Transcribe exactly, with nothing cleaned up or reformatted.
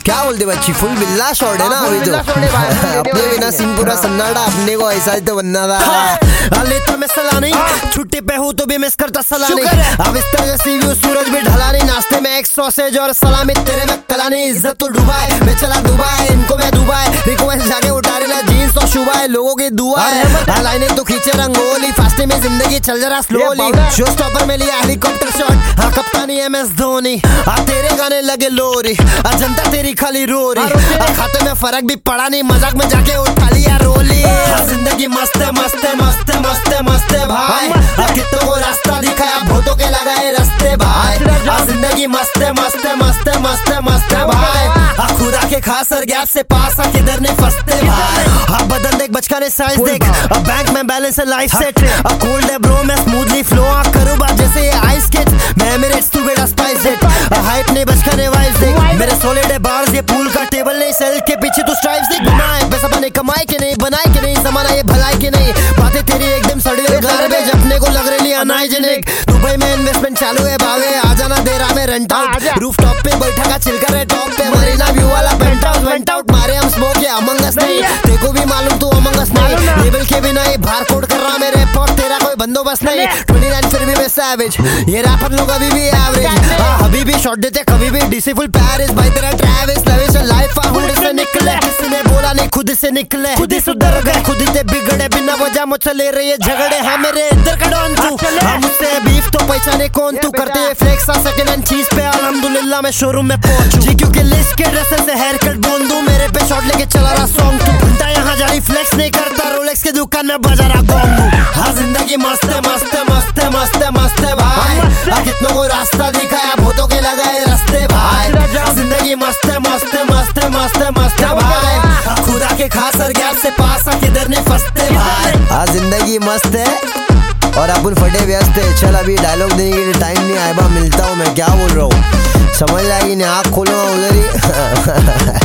क्या बोलते बच्ची, फुल बिल्ला शॉट है ना अभी तो। अपने बिना सीन पूरा सन्नाटा, अपने को ऐसा ही तो बनना था। लेता मैं सलाह नहीं, छुट्टी पे हूँ तो भी मिस करता सलाह नहीं। अब इस तरह से व्यू सूरज भी ढला नहीं, नाश्ते में एक सॉसेज और सलामी, तेरे में कला नहीं। इज्जत तो डुबाए, मैं चला दुबई, इनको मैं दुबई, रिक्वेस्ट जाके उठा रही जीन्स और शुबा है, लोगों की दुआ है। लाइनें तो खींचे रंगोली, फास्टे में जिंदगी चल जरा स्लोली। शो स्टॉपर में लिया हेलीकॉप्टर शॉट, हाँ कप्तानी एम एस धोनी। आ तेरे गाने लगे लोरी, आ जनता तेरी खाली रोरी। आ खाते में फर्क भी पड़ा नहीं, मजाक में जाके उठा लिया रोली। जिंदगी मस्त है मस्त है मस्त है मस्त है मस्त है भाई, कितनों को रास्ता दिखाया, बहुतों के लगाए रास्ते भाई। जिंदगी मस्त है मस्त है मस्त है मस्त है मस्त है भाई, खुदा के खास और गैप से पास आ किधर ने फंसते भाई। हाँ बदन देख बचकाने साइज देख, अब बैंक में बैलेंस है लाइफ सेट। अब कोल्ड है ब्रो मैं स्मूथली फ्लो आ करूँ बात जैसे ये आइस स्केच। मैं मेरे टू बेटा स्पाइस सेट, हाइप ने बचकाने वाइज देख, मेरे सॉलिड है बार्स, ये पूल का टेबल नहीं, सेल के पीछे तू स्ट्राइप्स देख। बनाए पैसा बने कमाए के नहीं, बनाए के नहीं, जमाना ये भलाई के नहीं। बातें तेरी एकदम सड़ी हुई गार्बेज, अपने को लग रही अनहाइजीनिक। दुबई में इन्वेस्टमेंट चालू है भावे, आ जाना दे रहा मैं रेंट आउट। रूफ टॉप पे बैठा का चिल कर टॉप पे, मरीना व्यू वाला पेंट हाउस वेंट आउट। मारे हम स्मोक या अमंग अस नहीं, देखो भी मालूम तू अमंग अस नहीं। लेवल के बिना ये बार कोड कर रहा मेरे पॉट, तेरा कोई बंदोबस्त नहीं। उनतीस फिर भी मैं सैवेज, ये रैपर लोग अभी भी एवरेज। अभी भी शॉट देते कभी भी डीसी फुल पेरिस, भाई तेरा ट्रैविस लविश लाइफ हुड से निकले। किसी ने बोला नहीं खुद से निकले, खुद ही सुधर गए, खुद ही ते बिगड़े, बिना वजह मुझसे ले रही है झगड़े। हाँ मेरे इधर का डॉन तू, हाँ मुझसे बीफ तो पहचाने कौन तू। करते हैं फ्लेक्स आ सेकंड हैंड चीज पे, अल्हम्दुलिल्लाह मैं शोरूम में पहुंचूं जी, क्योंकि लिस्ट के ड्रेसेस से हेयर कट बोल दूं। मेरे पे शॉट लेके चला रहा सॉन्ग तू, घंटा यहाँ जारी फ्लेक्स नहीं करता, रोलेक्स के दुकान में बजा रहा गोंग। हाँ जिंदगी मस्त है मस्त है मस्त है मस्त है मस्त है भाई, कितनों को रास्ता दिखाया, बहुतों के लगाए रास्ते भाई। जिंदगी मस्त है मस्त है मस्त है मस्त है मस्त है भाई, खुदा के खास और गैप से पास आ किधर ने फंसते भाई। हाँ जिंदगी मस्त है और अपन फटे व्यस्त है। चल अभी डायलॉग देने के लिए टाइम नहीं आया, मिलता हूँ मैं, क्या बोल रहा हूँ समझ आएगी नहीं, आँख खोलो उधर ही।